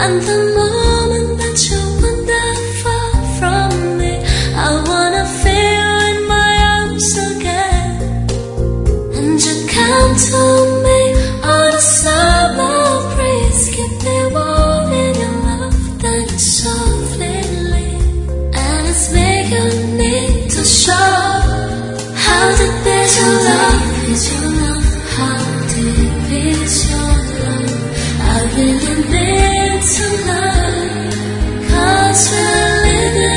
And the moment that you wander far from me, I wanna feel you in my arms again. And you come to me on a summer breeze, keep me warm in your love that you softly leave. And it's me you need to show. How deep is your love? Is your love? How deep is your love? I really need to know, 'cause we're living